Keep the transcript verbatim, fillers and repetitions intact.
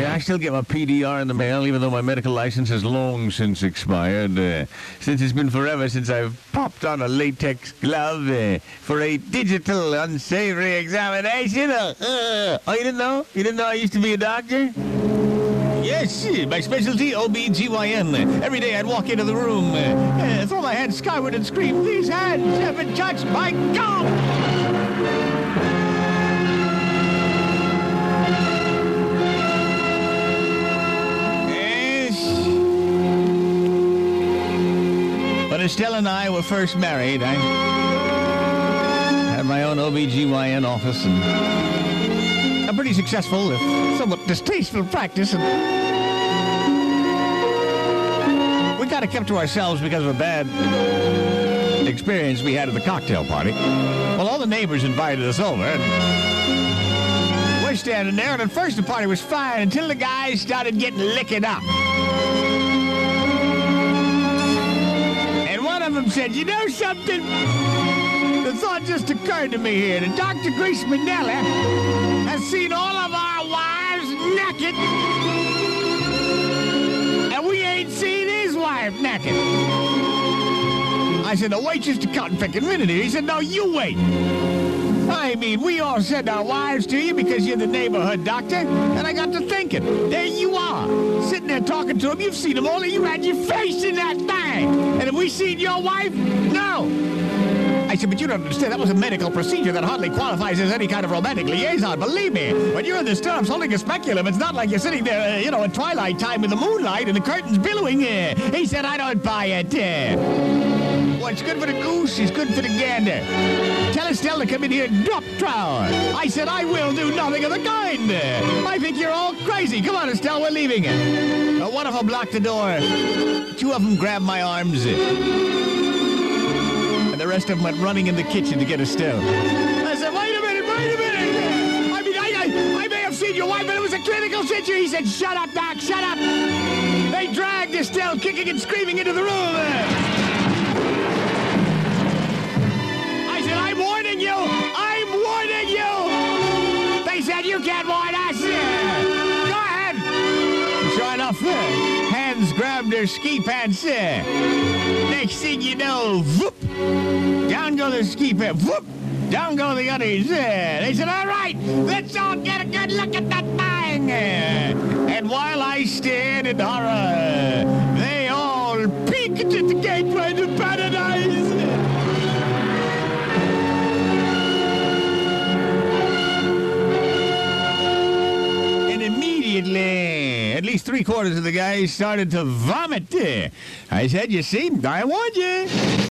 Yeah, I still get my P D R in the mail, even though my medical license has long since expired. Uh, since it's been forever since I've popped on a latex glove uh, for a digital unsavory examination. Uh, uh, oh, you didn't know? You didn't know I used to be a doctor? Yes, my specialty, O B G Y N. Every day I'd walk into the room, uh, throw my head skyward and scream, "These hands have been touched by God!" Yes. When Estelle and I were first married, I had my own O B G Y N office and a pretty successful, if somewhat distasteful practice. And we kind of kept to ourselves because of a bad experience we had at the cocktail party. Well, all the neighbors invited us over, and we're standing there, and at first the party was fine until the guys started getting liquored up. And one of them said, "You know something? The thought just occurred to me here that Doctor Grace Manella has seen all of our wives naked, and we ain't seen his wife naked." I said, "Now wait just a cotton picking minute here." He said, "No, you wait. I mean, we all send our wives to you because you're the neighborhood doctor." And I got to thinking, there you are, sitting there talking to him. You've seen them all, and you had your face in that thing. And have we seen your wife? No. I said, "But you don't understand. That was a medical procedure that hardly qualifies as any kind of romantic liaison. Believe me, when you're in the stirrups holding a speculum, it's not like you're sitting there, uh, you know, at twilight time with the moonlight and the curtains billowing." Uh, he said, "I don't buy it. Uh, What's good for the goose is good for the gander. Tell Estelle to come in here and drop trowel." I said, "I will do nothing of the kind. I think you're all crazy. Come on, Estelle, we're leaving." Uh, one of them blocked the door. Two of them grabbed my arms. And the rest of them went running in the kitchen to get Estelle. I said, "Wait a minute, wait a minute. I mean, I, I, I may have seen your wife, but it was a critical situation." He said, "Shut up, Doc, shut up." They dragged Estelle kicking and screaming into the room. I said, "I'm warning you. I'm warning you." They said, "You can't warn us." Go ahead. Sure enough, hands grabbed their ski pants. Next thing you know, whoop, down go the ski pants. Whoop, down go the others. They said, "All right, let's all get a good look at that thing." And while I stared in horror, they all peeked at the gateway to paradise. Immediately, at least three quarters of the guys started to vomit. I said, "You see, I warned you."